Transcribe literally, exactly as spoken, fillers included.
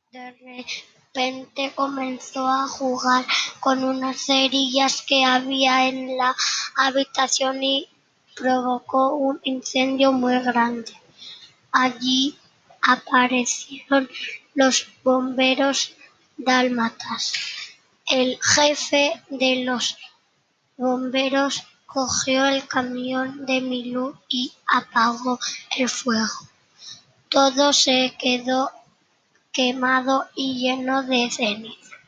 De repente comenzó a jugar con unas cerillas que había en la habitación y provocó un incendio muy grande. Allí aparecieron los bomberos dálmatas. El jefe de los bomberos cogió el camión de Milú y apagó el fuego. Todo se quedó quemado y lleno de ceniza.